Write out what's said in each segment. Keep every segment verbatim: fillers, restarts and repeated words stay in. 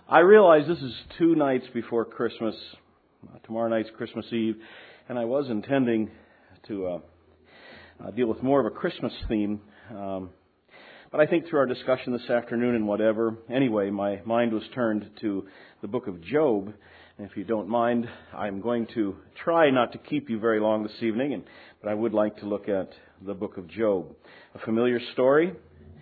I realize this is two nights before Christmas. Uh, tomorrow night's Christmas Eve, and I was intending to uh, uh, deal with more of a Christmas theme. Um, but I think through our discussion this afternoon and whatever, anyway, my mind was turned to the book of Job. And if you don't mind, I'm going to try not to keep you very long this evening, and, but I would like to look at the book of Job. A familiar story.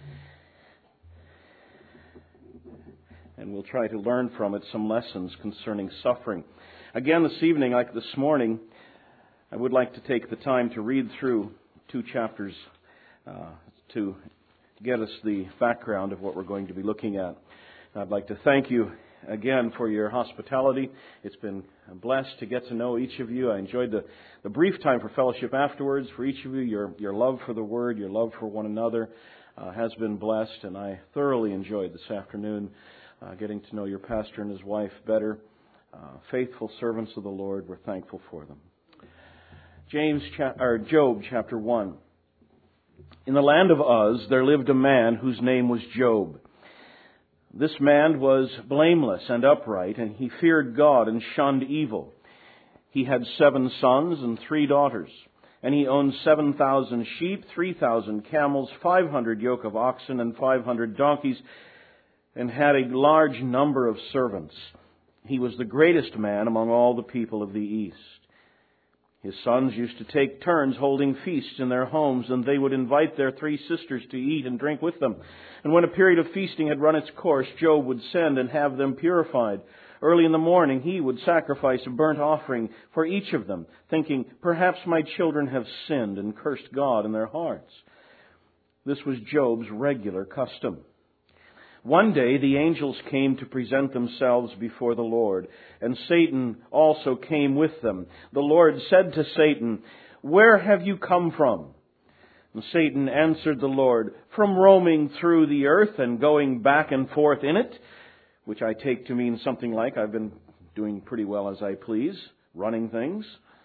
And we'll try to learn from it some lessons concerning suffering. Again, this evening, like this morning, I would like to take the time to read through two chapters uh, to get us the background of what we're going to be looking at. I'd like to thank you again for your hospitality. It's been blessed to get to know each of you. I enjoyed the, the brief time for fellowship afterwards. For each of you, your, your love for the Word, your love for one another uh, has been blessed, and I thoroughly enjoyed this afternoon Uh, getting to know your pastor and his wife better. Uh, faithful servants of the Lord, we're thankful for them. James, cha- or Job, chapter one. In the land of Uz, there lived a man whose name was Job. This man was blameless and upright, and he feared God and shunned evil. He had seven sons and three daughters, and he owned seven thousand sheep, three thousand camels, five hundred yoke of oxen, and five hundred donkeys, and had a large number of servants. He was the greatest man among all the people of the East. His sons used to take turns holding feasts in their homes, and they would invite their three sisters to eat and drink with them. And when a period of feasting had run its course, Job would send and have them purified. Early in the morning, he would sacrifice a burnt offering for each of them, thinking, "Perhaps my children have sinned and cursed God in their hearts." This was Job's regular custom. One day the angels came to present themselves before the Lord, and Satan also came with them. The Lord said to Satan, "Where have you come from?" And Satan answered the Lord, "From roaming through the earth and going back and forth in it," which I take to mean something like, I've been doing pretty well as I please, running things.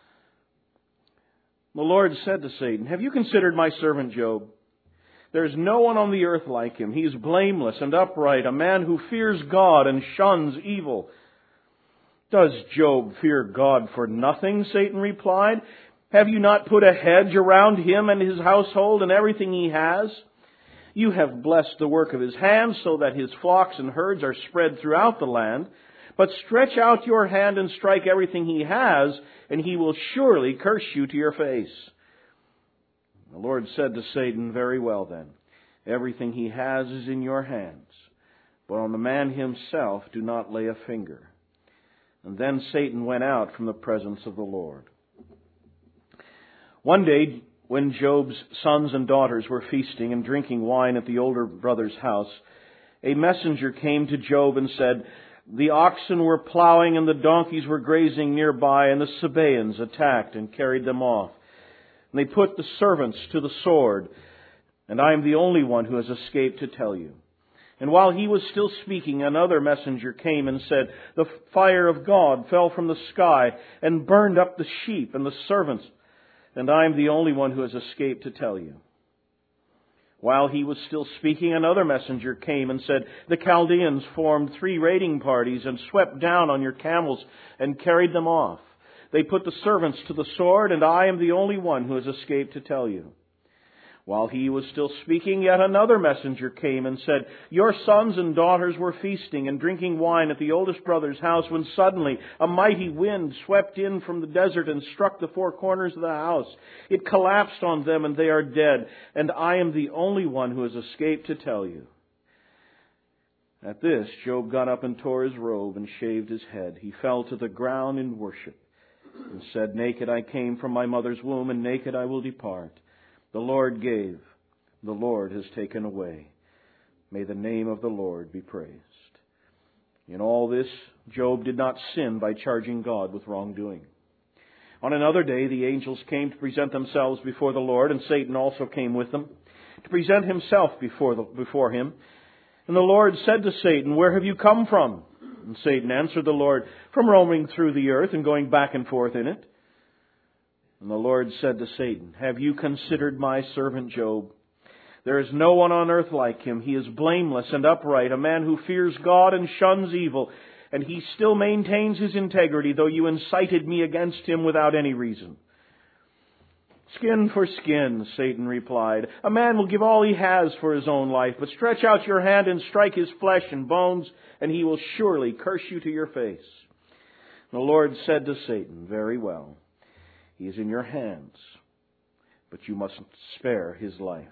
The Lord said to Satan, "Have you considered my servant Job? There's no one on the earth like him. He is blameless and upright, a man who fears God and shuns evil." "Does Job fear God for nothing?" Satan replied. "Have you not put a hedge around him and his household and everything he has? You have blessed the work of his hands so that his flocks and herds are spread throughout the land. But stretch out your hand and strike everything he has, and he will surely curse you to your face." The Lord said to Satan, "Very well then, everything he has is in your hands, but on the man himself do not lay a finger." And then Satan went out from the presence of the Lord. One day, when Job's sons and daughters were feasting and drinking wine at the older brother's house, a messenger came to Job and said, "The oxen were plowing and the donkeys were grazing nearby, and the Sabaeans attacked and carried them off. And they put the servants to the sword, and I am the only one who has escaped to tell you." And while he was still speaking, another messenger came and said, "The fire of God fell from the sky and burned up the sheep and the servants, and I am the only one who has escaped to tell you." While he was still speaking, another messenger came and said, "The Chaldeans formed three raiding parties and swept down on your camels and carried them off. They put the servants to the sword, and I am the only one who has escaped to tell you." While he was still speaking, yet another messenger came and said, "Your sons and daughters were feasting and drinking wine at the oldest brother's house when suddenly a mighty wind swept in from the desert and struck the four corners of the house. It collapsed on them and they are dead, and I am the only one who has escaped to tell you." At this, Job got up and tore his robe and shaved his head. He fell to the ground in worship and said, "Naked I came from my mother's womb, and naked I will depart. The Lord gave, the Lord has taken away. May the name of the Lord be praised." In all this, Job did not sin by charging God with wrongdoing. On another day, the angels came to present themselves before the Lord, and Satan also came with them, to present himself before, the, before him. And the Lord said to Satan, "Where have you come from?" And Satan answered the Lord, "From roaming through the earth and going back and forth in it." And the Lord said to Satan, "Have you considered my servant Job? There is no one on earth like him. He is blameless and upright, a man who fears God and shuns evil. And he still maintains his integrity, though you incited me against him without any reason. Skin for skin, Satan replied. A man will give all he has for his own life, but stretch out your hand and strike his flesh and bones, and he will surely curse you to your face. The Lord said to Satan, very well, he is in your hands, but you mustn't spare his life.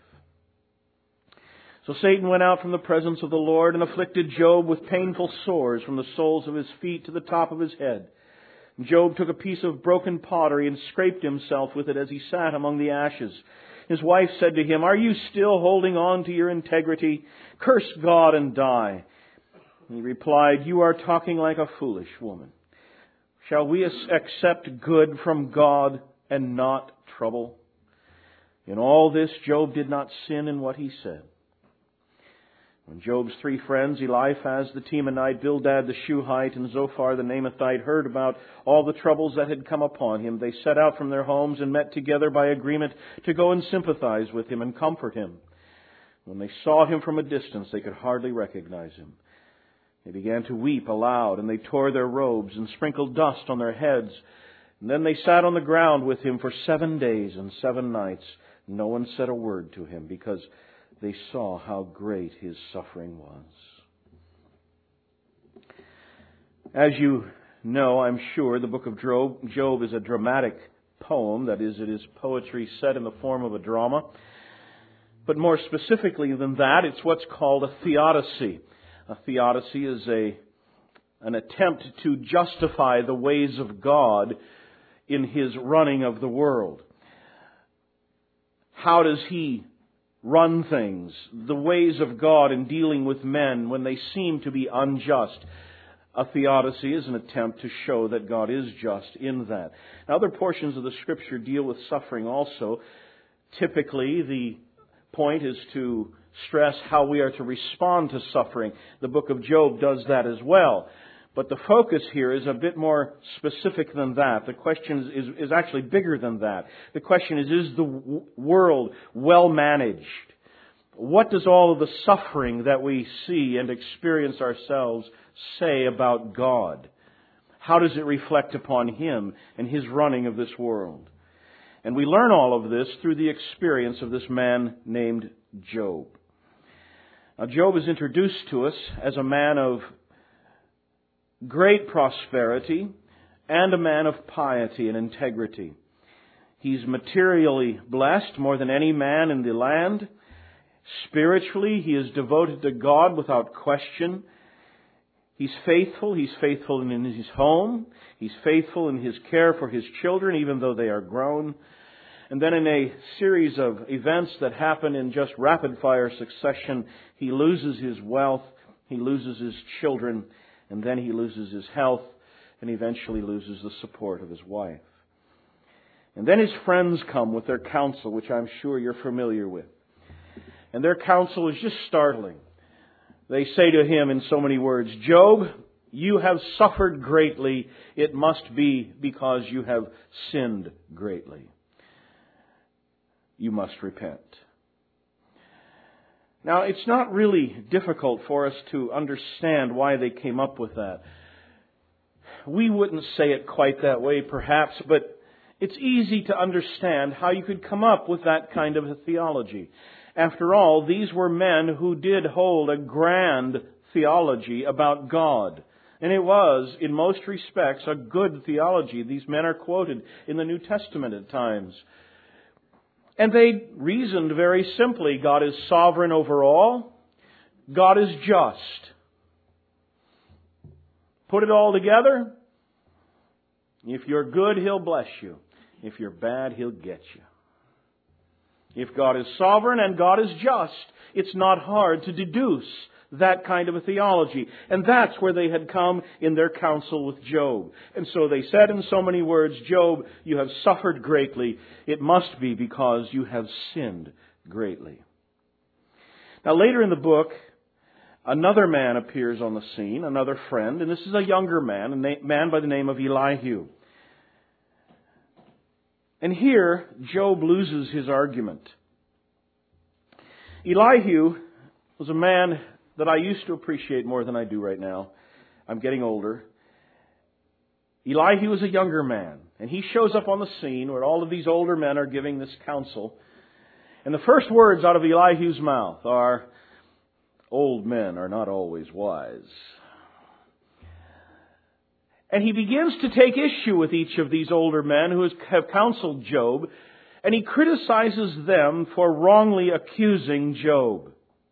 So Satan went out from the presence of the Lord and afflicted Job with painful sores from the soles of his feet to the top of his head. Job took a piece of broken pottery and scraped himself with it as he sat among the ashes. His wife said to him, "Are you still holding on to your integrity? Curse God and die." He replied, "You are talking like a foolish woman. Shall we accept good from God and not trouble?" In all this, Job did not sin in what he said. When Job's three friends, Eliphaz the Temanite, Bildad the Shuhite, and Zophar the Naamathite, heard about all the troubles that had come upon him, they set out from their homes and met together by agreement to go and sympathize with him and comfort him. When they saw him from a distance, they could hardly recognize him. They began to weep aloud, and they tore their robes and sprinkled dust on their heads. And then they sat on the ground with him for seven days and seven nights. No one said a word to him, because they saw how great his suffering was. As you know, I'm sure, the book of Job is a dramatic poem. That is, it is poetry set in the form of a drama. But more specifically than that, it's what's called a theodicy. A theodicy is a an attempt to justify the ways of God in His running of the world. How does He run things, the ways of God in dealing with men when they seem to be unjust? A theodicy is an attempt to show that God is just in that. Now, other portions of the Scripture deal with suffering also. Typically, the point is to stress how we are to respond to suffering. The book of Job does that as well. But the focus here is a bit more specific than that. The question is, is, is actually bigger than that. The question is, is the w- world well managed? What does all of the suffering that we see and experience ourselves say about God? How does it reflect upon Him and His running of this world? And we learn all of this through the experience of this man named Job. Now, Job is introduced to us as a man of great prosperity and a man of piety and integrity. He's materially blessed more than any man in the land. Spiritually, he is devoted to God without question. He's faithful. He's faithful in his home. He's faithful in his care for his children, even though they are grown. And then in a series of events that happen in just rapid-fire succession, he loses his wealth, he loses his children, and then he loses his health, and eventually loses the support of his wife. And then his friends come with their counsel, which I'm sure you're familiar with. And their counsel is just startling. They say to him in so many words, "Job, you have suffered greatly. It must be because you have sinned greatly. You must repent." Now, it's not really difficult for us to understand why they came up with that. We wouldn't say it quite that way, perhaps, but it's easy to understand how you could come up with that kind of a theology. After all, these were men who did hold a grand theology about God. And it was, in most respects, a good theology. These men are quoted in the New Testament at times. And they reasoned very simply. God is sovereign over all. God is just. Put it all together. If you're good, He'll bless you. If you're bad, He'll get you. If God is sovereign and God is just, it's not hard to deduce that kind of a theology. And that's where they had come in their counsel with Job. And so they said in so many words, "Job, you have suffered greatly. It must be because you have sinned greatly." Now later in the book, another man appears on the scene, another friend, and this is a younger man, a man by the name of Elihu. And here, Job loses his argument. Elihu was a man that I used to appreciate more than I do right now. I'm getting older. Elihu was a younger man, and he shows up on the scene where all of these older men are giving this counsel. And the first words out of Elihu's mouth are, "Old men are not always wise." And he begins to take issue with each of these older men who have counseled Job, and he criticizes them for wrongly accusing Job.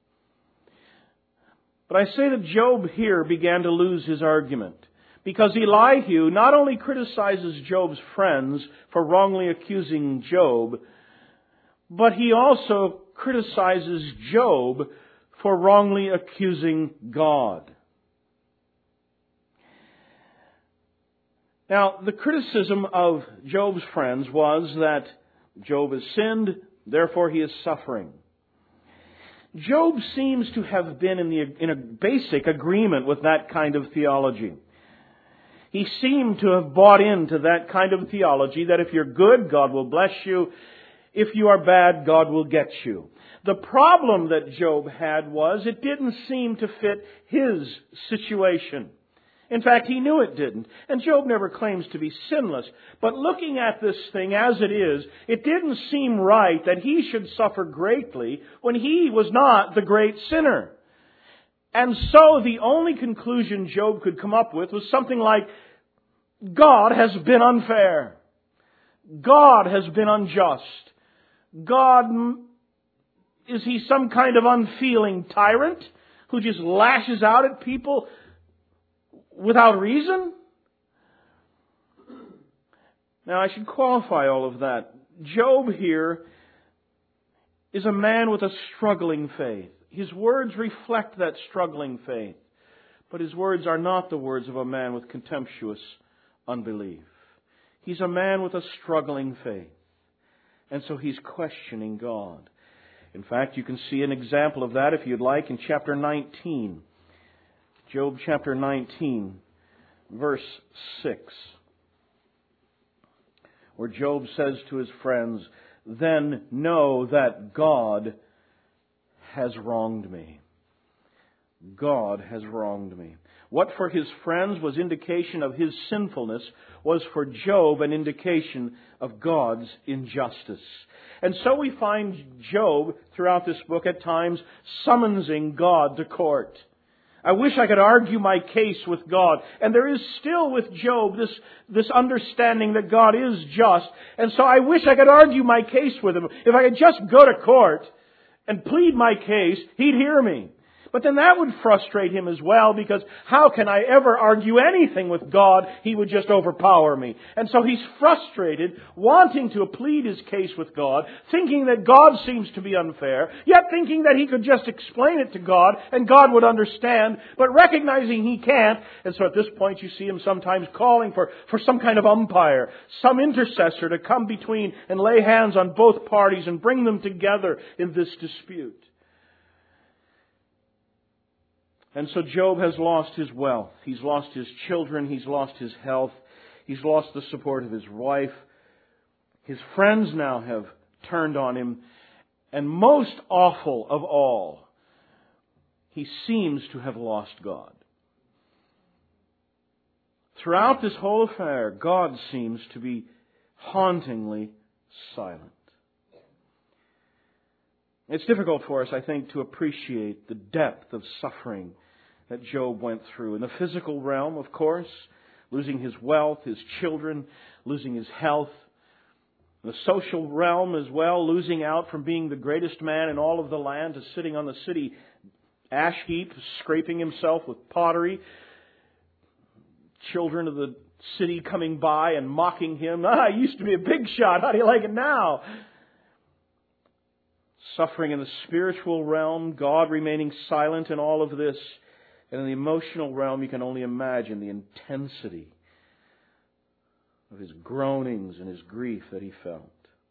But I say that Job here began to lose his argument, because Elihu not only criticizes Job's friends for wrongly accusing Job, but he also criticizes Job for wrongly accusing God. Now, the criticism of Job's friends was that Job has sinned, therefore he is suffering. Job seems to have been in, the, in a basic agreement with that kind of theology. He seemed to have bought into that kind of theology that if you're good, God will bless you. If you are bad, God will get you. The problem that Job had was it didn't seem to fit his situation. In fact, he knew it didn't. And Job never claims to be sinless. But looking at this thing as it is, it didn't seem right that he should suffer greatly when he was not the great sinner. And so the only conclusion Job could come up with was something like, God has been unfair. God has been unjust. God, is He some kind of unfeeling tyrant who just lashes out at people without reason? Now, I should qualify all of that. Job here is a man with a struggling faith. His words reflect that struggling faith. But his words are not the words of a man with contemptuous unbelief. He's a man with a struggling faith. And so he's questioning God. In fact, you can see an example of that, if you'd like, in chapter nineteen. Job chapter nineteen, verse six. Where Job says to his friends, "Then know that God has wronged me." God has wronged me. What for his friends was indication of his sinfulness was for Job an indication of God's injustice. And so we find Job throughout this book at times summonsing God to court. I wish I could argue my case with God. And there is still with Job this, this understanding that God is just. And so I wish I could argue my case with Him. If I could just go to court and plead my case, He'd hear me. But then that would frustrate Him as well, because how can I ever argue anything with God? He would just overpower me. And so he's frustrated, wanting to plead his case with God, thinking that God seems to be unfair, yet thinking that he could just explain it to God and God would understand, but recognizing he can't. And so at this point you see him sometimes calling for, for some kind of umpire, some intercessor to come between and lay hands on both parties and bring them together in this dispute. And so Job has lost his wealth. He's lost his children. He's lost his health. He's lost the support of his wife. His friends now have turned on him. And most awful of all, he seems to have lost God. Throughout this whole affair, God seems to be hauntingly silent. It's difficult for us, I think, to appreciate the depth of suffering that Job went through. In the physical realm, of course, losing his wealth, his children, losing his health. In the social realm as well, losing out from being the greatest man in all of the land to sitting on the city ash heap, scraping himself with pottery. Children of the city coming by and mocking him. Ah, I used to be a big shot. How do you like it now? Suffering in the spiritual realm, God remaining silent in all of this. And in the emotional realm, you can only imagine the intensity of his groanings and his grief that he felt.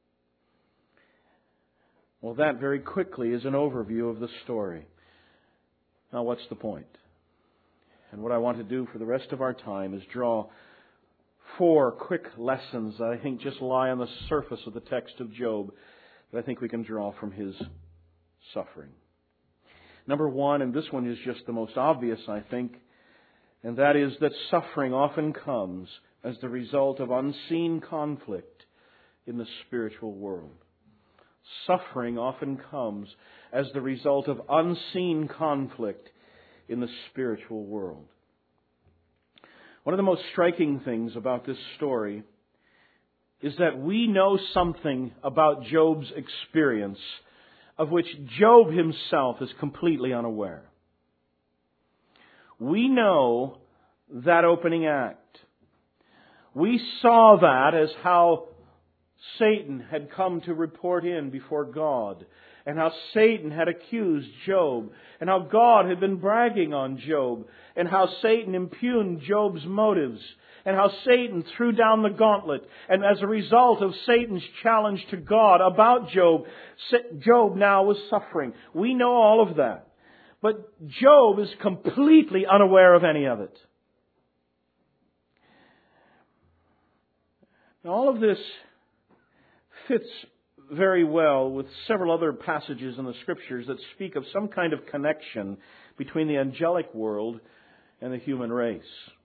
Well, that very quickly is an overview of the story. Now, what's the point? And what I want to do for the rest of our time is draw four quick lessons that I think just lie on the surface of the text of Job that I think we can draw from his suffering. Number one, and this one is just the most obvious, I think, and that is that suffering often comes as the result of unseen conflict in the spiritual world. Suffering often comes as the result of unseen conflict in the spiritual world. One of the most striking things about this story is that we know something about Job's experience of which Job himself is completely unaware. We know that opening act. We saw that as how Satan had come to report in before God, and how Satan had accused Job, and how God had been bragging on Job, and how Satan impugned Job's motives, and how Satan threw down the gauntlet. And as a result of Satan's challenge to God about Job, Job now was suffering. We know all of that. But Job is completely unaware of any of it. Now, all of this fits very well with several other passages in the Scriptures that speak of some kind of connection between the angelic world and the human race.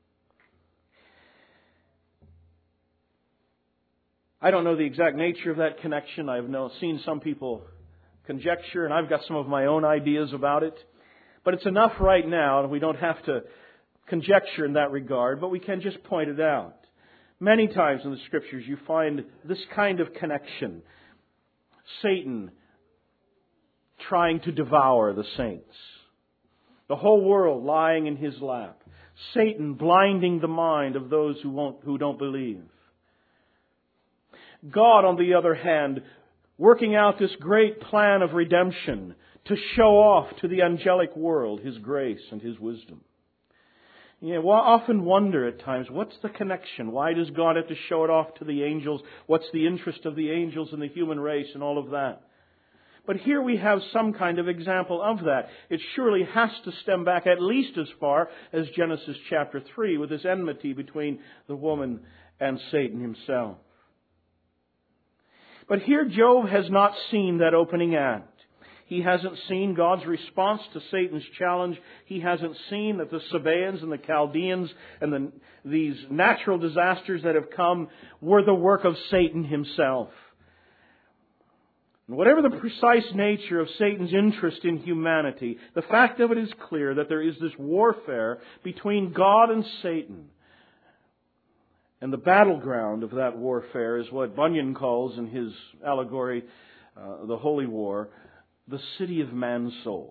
I don't know the exact nature of that connection. I've know, seen some people conjecture, and I've got some of my own ideas about it. But it's enough right now, and we don't have to conjecture in that regard, but we can just point it out. Many times in the Scriptures you find this kind of connection. Satan trying to devour the saints. The whole world lying in his lap. Satan blinding the mind of those who won't, who don't believe. God, on the other hand, working out this great plan of redemption to show off to the angelic world His grace and His wisdom. You know, I often wonder at times, what's the connection? Why does God have to show it off to the angels? What's the interest of the angels in the human race and all of that? But here we have some kind of example of that. It surely has to stem back at least as far as Genesis chapter three with this enmity between the woman and Satan himself. But here Job has not seen that opening act. He hasn't seen God's response to Satan's challenge. He hasn't seen that the Sabaeans and the Chaldeans and the, these natural disasters that have come were the work of Satan himself. And whatever the precise nature of Satan's interest in humanity, the fact of it is clear that there is this warfare between God and Satan. And the battleground of that warfare is what Bunyan calls in his allegory, uh, the Holy War, the city of man's soul.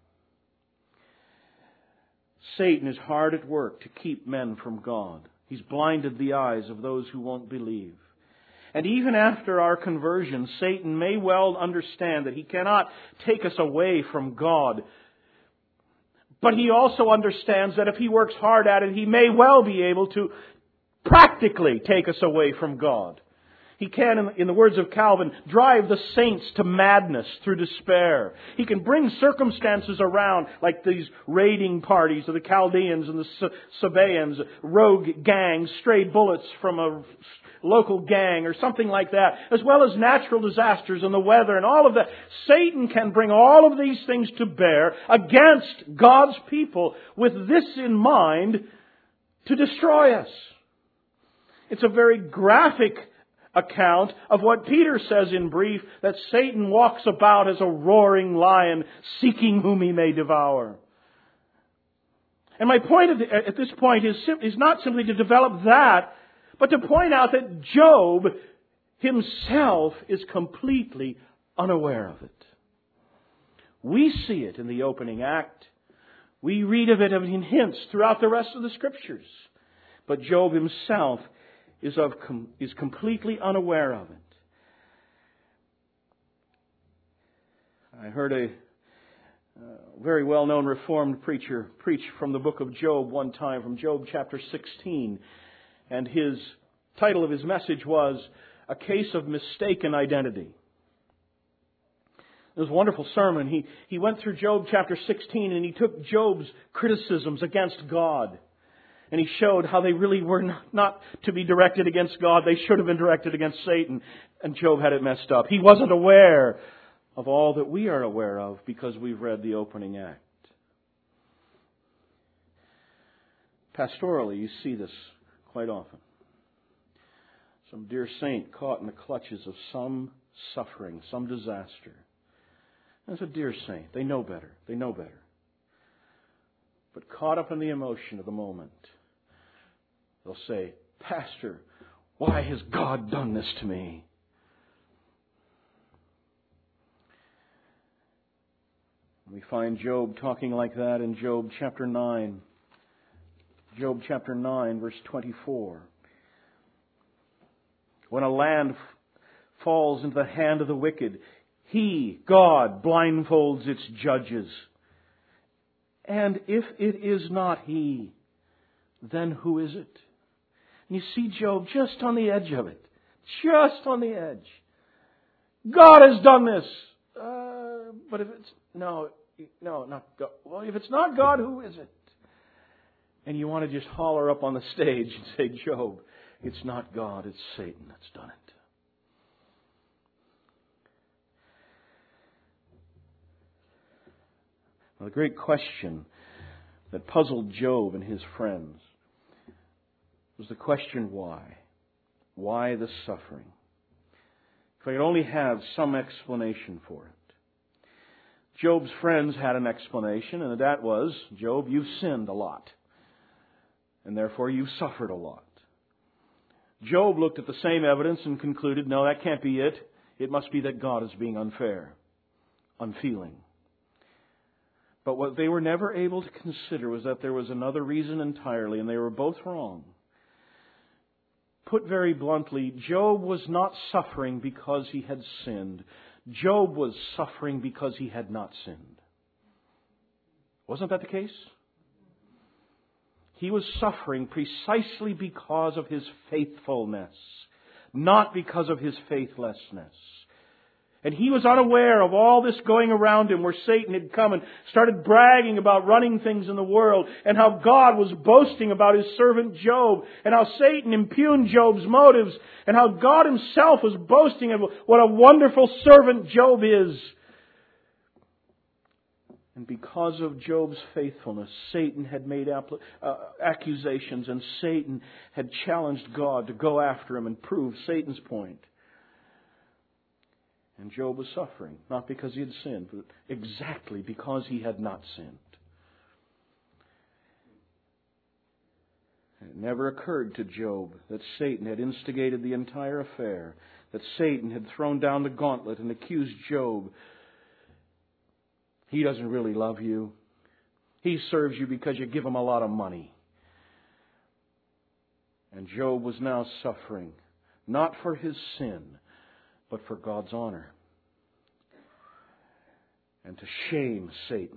Satan is hard at work to keep men from God. He's blinded the eyes of those who won't believe. And even after our conversion, Satan may well understand that he cannot take us away from God. But he also understands that if he works hard at it, he may well be able to practically take us away from God. He can, in the words of Calvin, drive the saints to madness through despair. He can bring circumstances around, like these raiding parties of the Chaldeans and the Sabaeans, rogue gangs, stray bullets from a local gang or something like that, as well as natural disasters and the weather and all of that. Satan can bring all of these things to bear against God's people with this in mind, to destroy us. It's a very graphic account of what Peter says in brief, that Satan walks about as a roaring lion, seeking whom he may devour. And my point at this point is, is not simply to develop that, but to point out that Job himself is completely unaware of it. We see it in the opening act. We read of it in hints throughout the rest of the Scriptures. But Job himself is of is completely unaware of it. I heard a uh, very well-known Reformed preacher preach from the book of Job one time, from Job chapter sixteen. And his title of his message was, A Case of Mistaken Identity. It was a wonderful sermon. He, he went through Job chapter sixteen and he took Job's criticisms against God. And he showed how they really were not, not to be directed against God. They should have been directed against Satan. And Job had it messed up. He wasn't aware of all that we are aware of because we've read the opening act. Pastorally, you see this quite often. Some dear saint caught in the clutches of some suffering, some disaster. That's a dear saint. They know better. They know better. But caught up in the emotion of the moment, they'll say, Pastor, why has God done this to me? We find Job talking like that in Job chapter nine. Job chapter nine, verse twenty-four. When a land f- falls into the hand of the wicked, He, God, blindfolds its judges. And if it is not He, then who is it? And you see Job just on the edge of it. Just on the edge. God has done this. Uh, but if it's... No, no, not God. Well, if it's not God, who is it? And you want to just holler up on the stage and say, Job, it's not God, it's Satan that's done it. Well, the great question that puzzled Job and his friends was the question why. Why the suffering? If I could only have some explanation for it. Job's friends had an explanation, and that was, Job, you've sinned a lot. And therefore you've suffered a lot. Job looked at the same evidence and concluded, no, that can't be it. It must be that God is being unfair, unfeeling. But what they were never able to consider was that there was another reason entirely, and they were both wrong. Put very bluntly, Job was not suffering because he had sinned. Job was suffering because he had not sinned. Wasn't that the case? He was suffering precisely because of his faithfulness, not because of his faithlessness. And he was unaware of all this going around him where Satan had come and started bragging about running things in the world and how God was boasting about His servant Job and how Satan impugned Job's motives and how God Himself was boasting of what a wonderful servant Job is. And because of Job's faithfulness, Satan had made apl- uh, accusations and Satan had challenged God to go after him and prove Satan's point. And Job was suffering, not because he had sinned, but exactly because he had not sinned. It never occurred to Job that Satan had instigated the entire affair, that Satan had thrown down the gauntlet and accused Job. He doesn't really love you. He serves you because you give him a lot of money. And Job was now suffering, not for his sin, but for God's honor. And to shame Satan.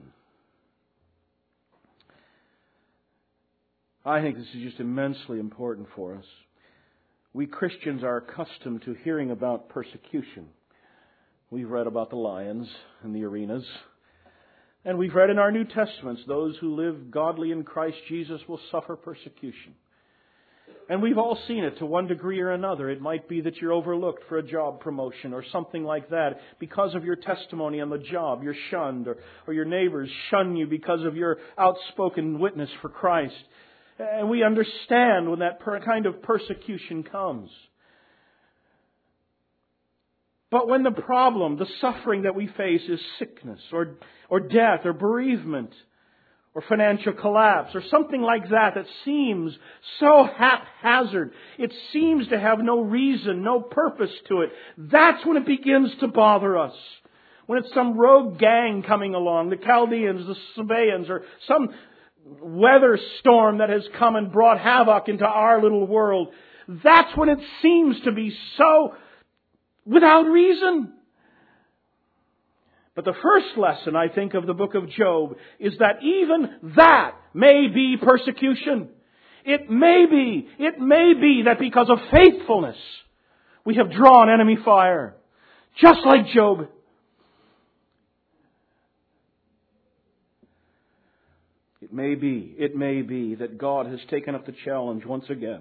I think this is just immensely important for us. We Christians are accustomed to hearing about persecution. We've read about the lions and the arenas. And we've read in our New Testaments, those who live godly in Christ Jesus will suffer persecution. And we've all seen it to one degree or another. It might be that you're overlooked for a job promotion or something like that. Because of your testimony on the job, you're shunned. Or, or your neighbors shun you because of your outspoken witness for Christ. And we understand when that per- kind of persecution comes. But when the problem, the suffering that we face is sickness or, or death or bereavement, or financial collapse, or something like that that seems so haphazard. It seems to have no reason, no purpose to it. That's when it begins to bother us. When it's some rogue gang coming along, the Chaldeans, the Sabaeans, or some weather storm that has come and brought havoc into our little world. That's when it seems to be so without reason. But the first lesson, I think, of the book of Job is that even that may be persecution. It may be, it may be that because of faithfulness, we have drawn enemy fire. Just like Job. It may be, it may be that God has taken up the challenge once again.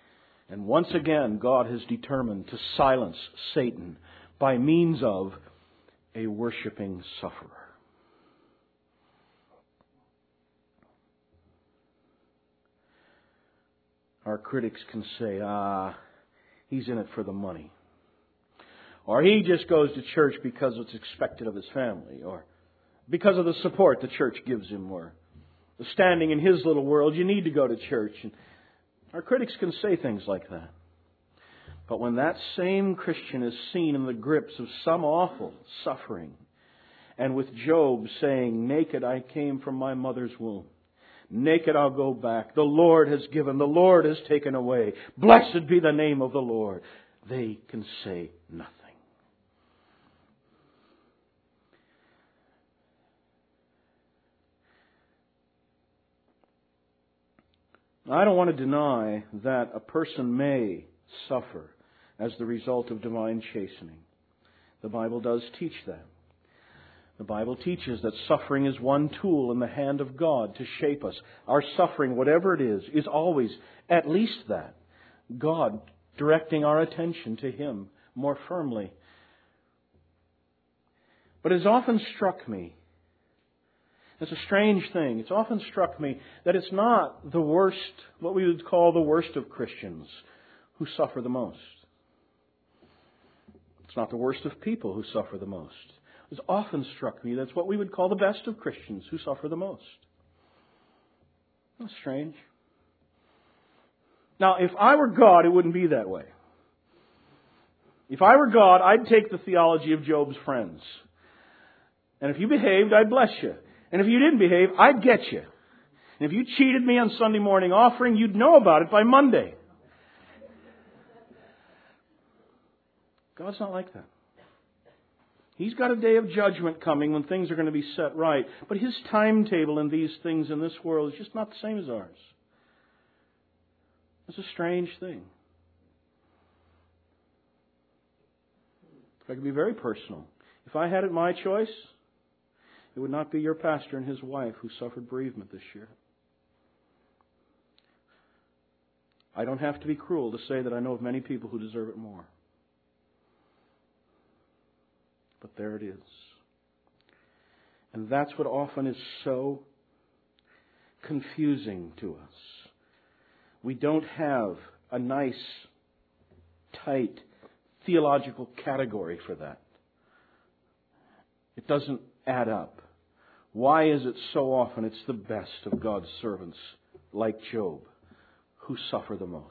And once again, God has determined to silence Satan by means of a worshiping sufferer. Our critics can say, ah, he's in it for the money. Or he just goes to church because it's expected of his family. Or because of the support the church gives him. Or the standing in his little world, you need to go to church. And our critics can say things like that. But when that same Christian is seen in the grips of some awful suffering, and with Job saying, naked I came from my mother's womb, naked I'll go back, the Lord has given, the Lord has taken away, blessed be the name of the Lord, they can say nothing. I don't want to deny that a person may suffer as the result of divine chastening. The Bible does teach that. The Bible teaches that suffering is one tool in the hand of God to shape us. Our suffering, whatever it is, is always at least that. God directing our attention to Him more firmly. But it has often struck me, it's a strange thing, it's often struck me that it's not the worst, what we would call the worst of Christians, who suffer the most. It's not the worst of people who suffer the most. It's often struck me that's what we would call the best of Christians who suffer the most. That's strange. Now, if I were God, it wouldn't be that way. If I were God, I'd take the theology of Job's friends. And if you behaved, I'd bless you. And if you didn't behave, I'd get you. And if you cheated me on Sunday morning offering, you'd know about it by Monday. God's not like that. He's got a day of judgment coming when things are going to be set right. But His timetable in these things in this world is just not the same as ours. It's a strange thing. If I could be very personal, if I had it my choice, it would not be your pastor and his wife who suffered bereavement this year. I don't have to be cruel to say that I know of many people who deserve it more. But there it is. And that's what often is so confusing to us. We don't have a nice, tight, theological category for that. It doesn't add up. Why is it so often it's the best of God's servants, like Job, who suffer the most?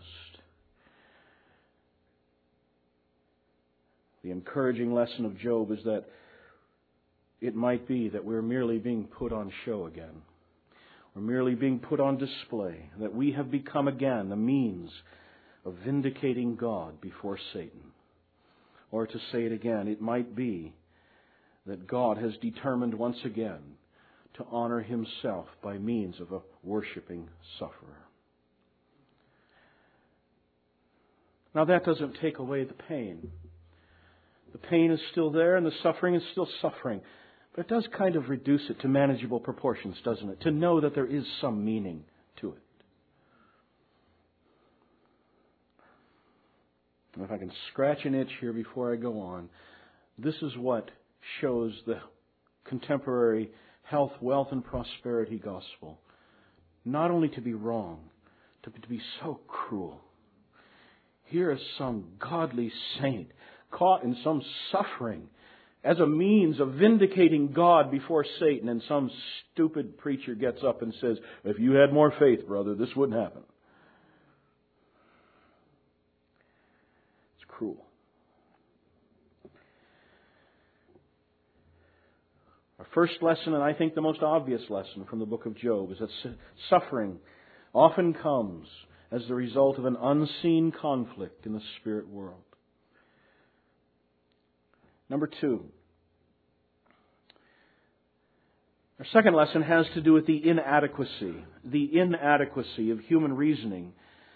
The encouraging lesson of Job is that it might be that we're merely being put on show again. We're merely being put on display. That we have become again a means of vindicating God before Satan. Or to say it again, it might be that God has determined once again to honor Himself by means of a worshiping sufferer. Now that doesn't take away the pain. The pain is still there and the suffering is still suffering. But it does kind of reduce it to manageable proportions, doesn't it? To know that there is some meaning to it. And if I can scratch an itch here before I go on, this is what shows the contemporary health, wealth, and prosperity gospel not only to be wrong, to be so cruel. Here is some godly saint caught in some suffering as a means of vindicating God before Satan, and some stupid preacher gets up and says, if you had more faith, brother, this wouldn't happen. It's cruel. Our first lesson, and I think the most obvious lesson from the book of Job, is that suffering often comes as the result of an unseen conflict in the spirit world. Number two, our second lesson has to do with the inadequacy, the inadequacy of human reasoning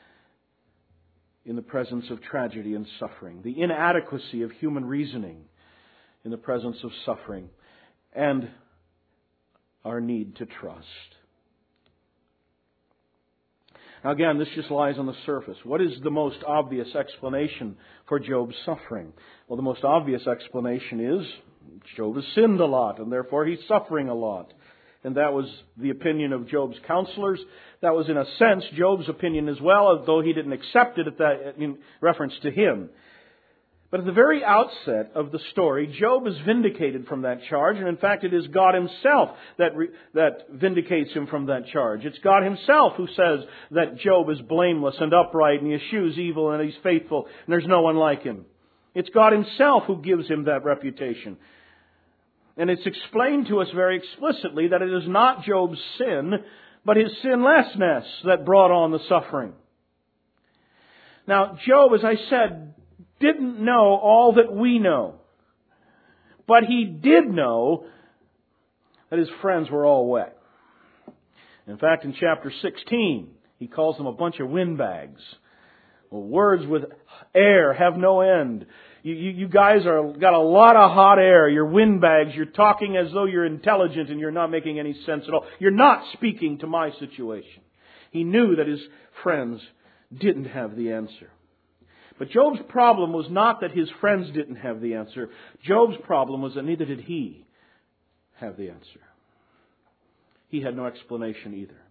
in the presence of tragedy and suffering, the inadequacy of human reasoning in the presence of suffering, and our need to trust. Now again, this just lies on the surface. What is the most obvious explanation for Job's suffering? Well, the most obvious explanation is Job has sinned a lot, and therefore he's suffering a lot. And that was the opinion of Job's counselors. That was, in a sense, Job's opinion as well, although he didn't accept it at that, in reference to him. But at the very outset of the story, Job is vindicated from that charge, and in fact it is God Himself that re, that vindicates him from that charge. It's God Himself who says that Job is blameless and upright, and he eschews evil, and he's faithful, and there's no one like him. It's God Himself who gives him that reputation. And it's explained to us very explicitly that it is not Job's sin, but his sinlessness that brought on the suffering. Now, Job, as I said, didn't know all that we know. But he did know that his friends were all wet. In fact, in chapter sixteen, he calls them a bunch of windbags. Well, words with air have no end. You, you, you guys are got a lot of hot air. You're windbags. You're talking as though you're intelligent and you're not making any sense at all. You're not speaking to my situation. He knew that his friends didn't have the answer. But Job's problem was not that his friends didn't have the answer. Job's problem was that neither did he have the answer. He had no explanation either.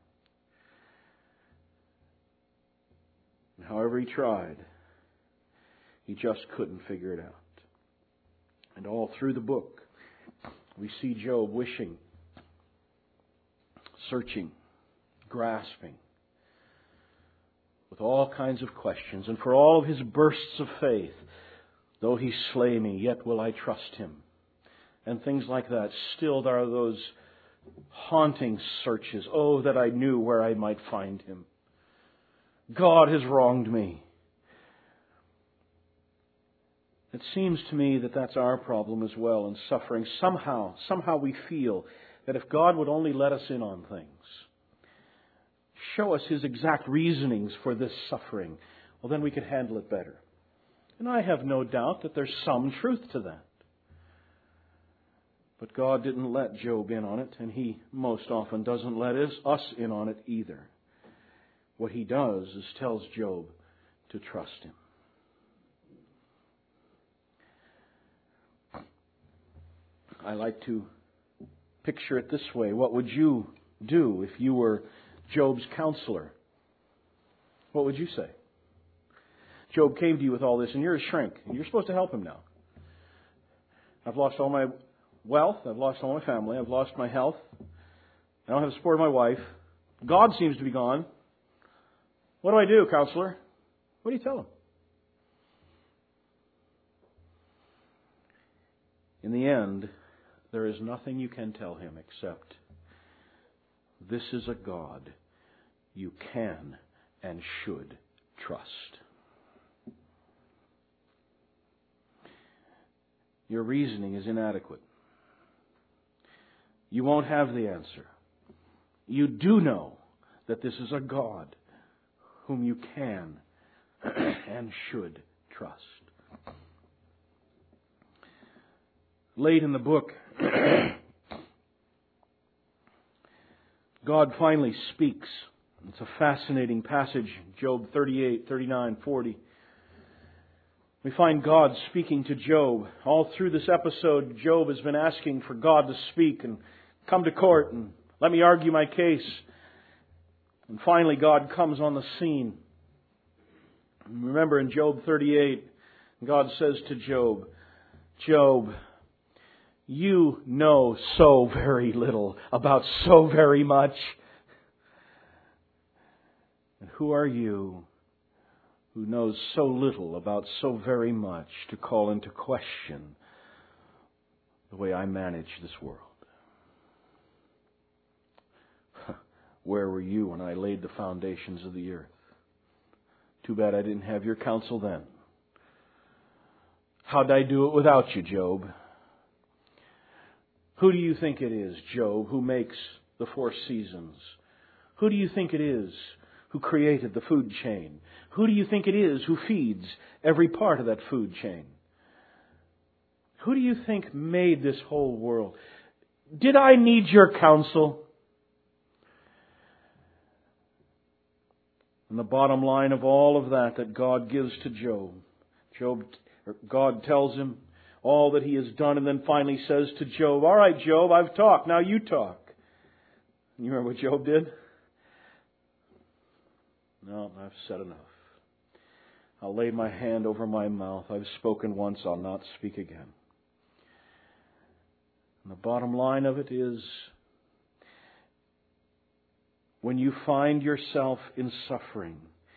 And however he tried, he just couldn't figure it out. And all through the book, we see Job wishing, searching, grasping, with all kinds of questions. And for all of his bursts of faith, though he slay me, yet will I trust him. And things like that. Still there are those haunting searches. Oh, that I knew where I might find him. God has wronged me. It seems to me that that's our problem as well in suffering. Somehow, somehow we feel that if God would only let us in on things, show us His exact reasonings for this suffering, well, then we could handle it better. And I have no doubt that there's some truth to that. But God didn't let Job in on it, and He most often doesn't let us, us in on it either. What He does is tells Job to trust Him. I like to picture it this way. What would you do if you were Job's counselor? What would you say? Job came to you with all this, and you're a shrink, and you're supposed to help him now. I've lost all my wealth. I've lost all my family. I've lost my health. I don't have the support of my wife. God seems to be gone. What do I do, counselor? What do you tell him? In the end, there is nothing you can tell him except, this is a God you can and should trust. Your reasoning is inadequate. You won't have the answer. You do know that this is a God whom you can and should trust. Late in the book, God finally speaks. It's a fascinating passage, Job thirty-eight, thirty-nine, forty. We find God speaking to Job. All through this episode, Job has been asking for God to speak and come to court and let me argue my case. And finally, God comes on the scene. Remember in Job thirty-eight, God says to Job, Job, you know so very little about so very much. And who are you who knows so little about so very much to call into question the way I manage this world? Where were you when I laid the foundations of the earth? Too bad I didn't have your counsel then. How'd I do it without you, Job? Who do you think it is, Job, who makes the four seasons? Who do you think it is who created the food chain? Who do you think it is who feeds every part of that food chain? Who do you think made this whole world? Did I need your counsel? And the bottom line of all of that that God gives to Job, Job, God tells him all that he has done, and then finally says to Job, all right, Job, I've talked, now you talk. And you remember what Job did? No, I've said enough. I'll lay my hand over my mouth. I've spoken once, I'll not speak again. And the bottom line of it is, when you find yourself in suffering,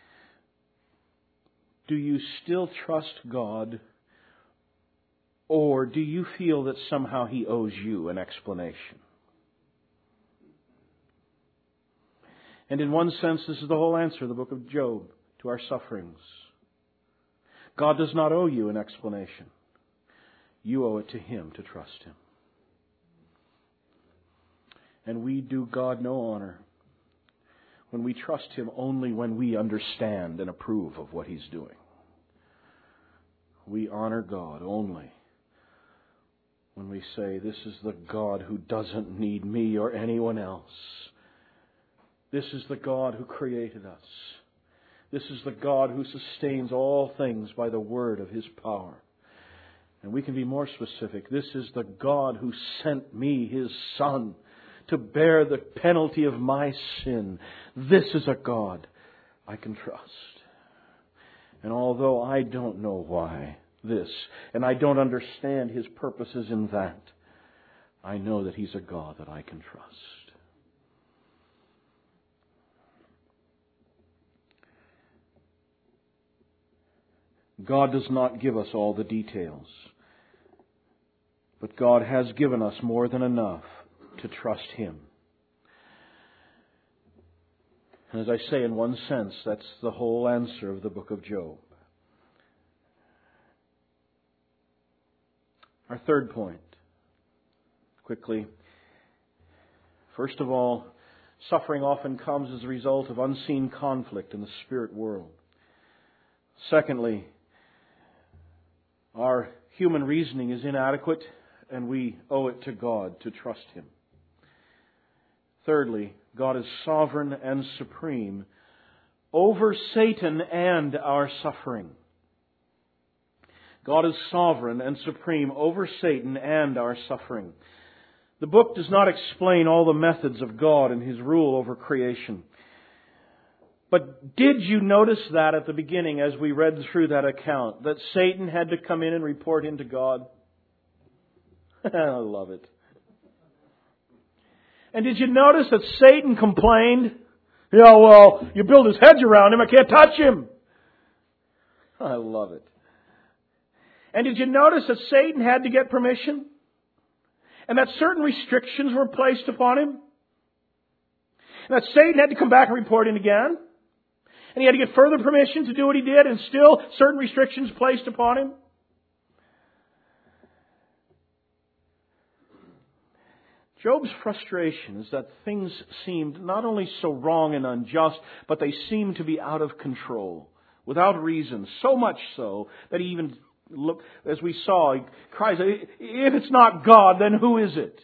do you still trust God, or do you feel that somehow He owes you an explanation? And in one sense, this is the whole answer of the book of Job to our sufferings. God does not owe you an explanation. You owe it to Him to trust Him. And we do God no honor when we trust Him only when we understand and approve of what He's doing. We honor God only when we say, this is the God who doesn't need me or anyone else. This is the God who created us. This is the God who sustains all things by the word of His power. And we can be more specific. This is the God who sent me, His Son, to bear the penalty of my sin. This is a God I can trust. And although I don't know why this, and I don't understand His purposes in that, I know that He's a God that I can trust. God does not give us all the details, but God has given us more than enough to trust Him. And as I say, in one sense, that's the whole answer of the book of Job. Our third point, quickly. First of all, suffering often comes as a result of unseen conflict in the spirit world. Secondly, our human reasoning is inadequate, and we owe it to God to trust Him. Thirdly, God is sovereign and supreme over Satan and our suffering. God is sovereign and supreme over Satan and our suffering. The book does not explain all the methods of God and His rule over creation. But did you notice that at the beginning as we read through that account, that Satan had to come in and report into God? I love it. And did you notice that Satan complained? Yeah, well, you build his hedge around him, I can't touch him. I love it. And did you notice that Satan had to get permission? And that certain restrictions were placed upon him? And that Satan had to come back and report in again? And he had to get further permission to do what he did, and still certain restrictions placed upon him? Job's frustration is that things seemed not only so wrong and unjust, but they seemed to be out of control, without reason. So much so that he even, look, as we saw, he cries, if it's not God, then who is it?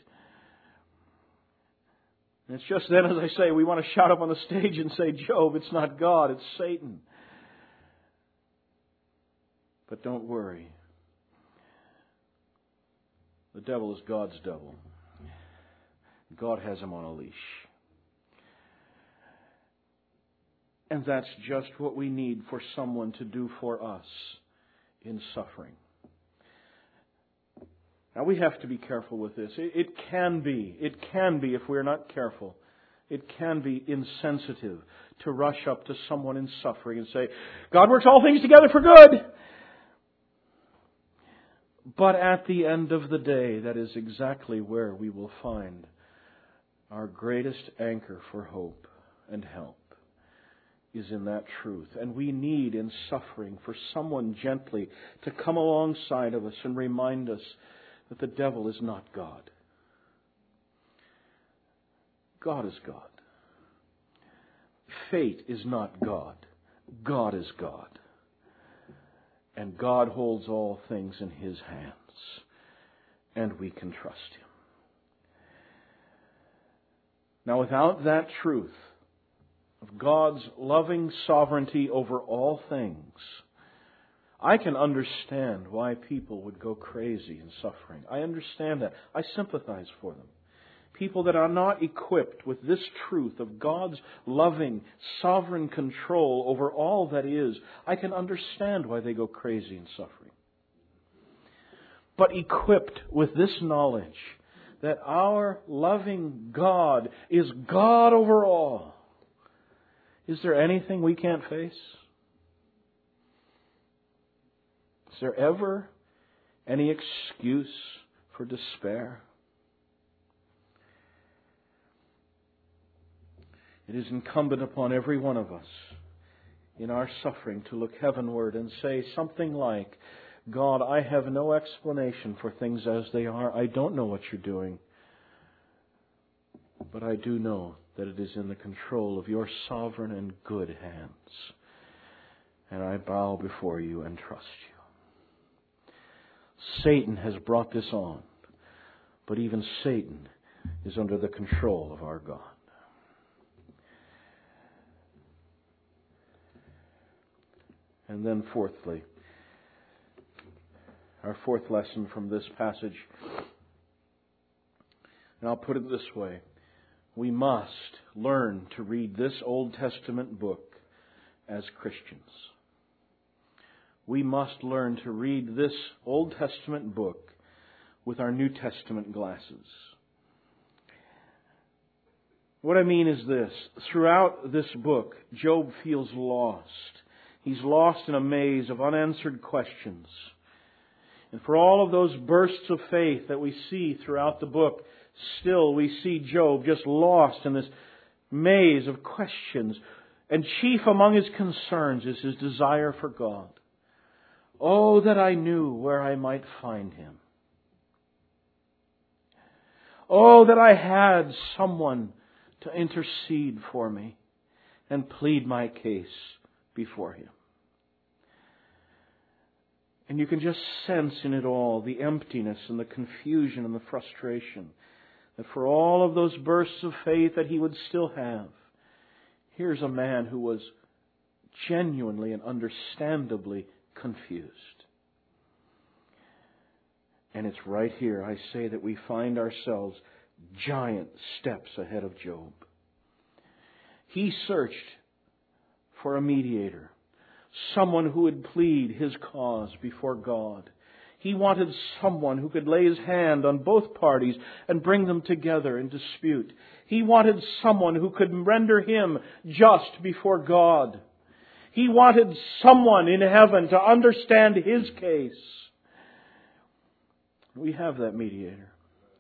And it's just then, as I say, we want to shout up on the stage and say, Job, it's not God, it's Satan. But don't worry. The devil is God's devil. God has him on a leash. And that's just what we need for someone to do for us in suffering. Now we have to be careful with this. It, it can be, it can be, if we're not careful, it can be insensitive to rush up to someone in suffering and say, God works all things together for good. But at the end of the day, that is exactly where we will find our greatest anchor for hope and help is in that truth. And we need in suffering for someone gently to come alongside of us and remind us that the devil is not God. God is God. Fate is not God. God is God. And God holds all things in His hands. And we can trust Him. Now, without that truth, of God's loving sovereignty over all things, I can understand why people would go crazy in suffering. I understand that. I sympathize for them. People that are not equipped with this truth of God's loving, sovereign control over all that is, I can understand why they go crazy in suffering. But equipped with this knowledge that our loving God is God over all, is there anything we can't face? Is there ever any excuse for despair? It is incumbent upon every one of us in our suffering to look heavenward and say something like, God, I have no explanation for things as they are. I don't know what you're doing. But I do know that it is in the control of your sovereign and good hands. And I bow before you and trust you. Satan has brought this on, but even Satan is under the control of our God. And then fourthly, our fourth lesson from this passage, and I'll put it this way, we must learn to read this Old Testament book as Christians. We must learn to read this Old Testament book with our New Testament glasses. What I mean is this. Throughout this book, Job feels lost. He's lost in a maze of unanswered questions. And for all of those bursts of faith that we see throughout the book, still we see Job just lost in this maze of questions. And chief among his concerns is his desire for God. Oh, that I knew where I might find Him. Oh, that I had someone to intercede for me and plead my case before Him. And you can just sense in it all the emptiness and the confusion and the frustration that for all of those bursts of faith that he would still have, here's a man who was genuinely and understandably confused. And it's right here, I say, that we find ourselves giant steps ahead of Job. He searched for a mediator, someone who would plead his cause before God. He wanted someone who could lay his hand on both parties and bring them together in dispute. He wanted someone who could render him just before God. He wanted someone in heaven to understand his case. We have that mediator.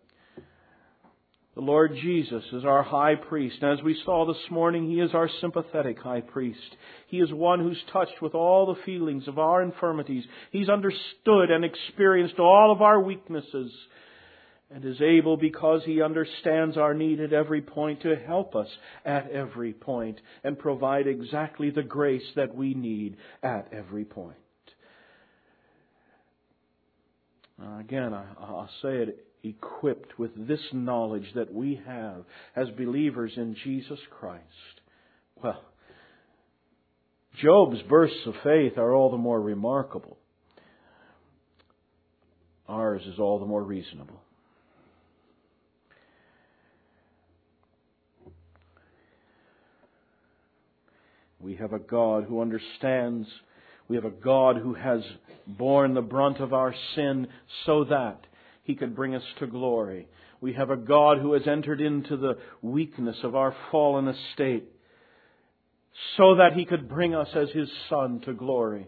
The Lord Jesus is our high priest. And as we saw this morning, He is our sympathetic high priest. He is one who's touched with all the feelings of our infirmities. He's understood and experienced all of our weaknesses and is able, because He understands our need at every point, to help us at every point and provide exactly the grace that we need at every point. Uh, again, I, I'll say it, equipped with this knowledge that we have as believers in Jesus Christ. Well, Job's bursts of faith are all the more remarkable. Ours is all the more reasonable. We have a God who understands. We have a God who has borne the brunt of our sin so that He could bring us to glory. We have a God who has entered into the weakness of our fallen estate so that He could bring us as His Son to glory.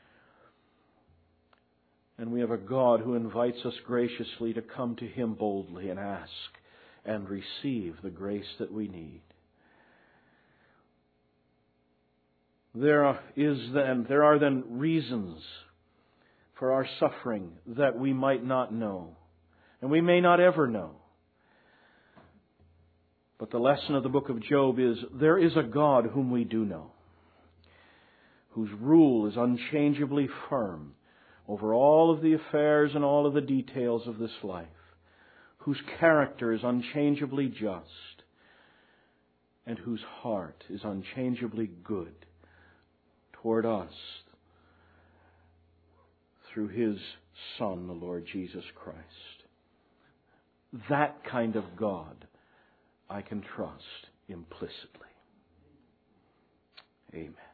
And we have a God who invites us graciously to come to Him boldly and ask and receive the grace that we need. There is then, there are then reasons for our suffering that we might not know. And we may not ever know. But the lesson of the book of Job is there is a God whom we do know, whose rule is unchangeably firm over all of the affairs and all of the details of this life, whose character is unchangeably just, and whose heart is unchangeably good toward us through His Son, the Lord Jesus Christ. That kind of God I can trust implicitly. Amen.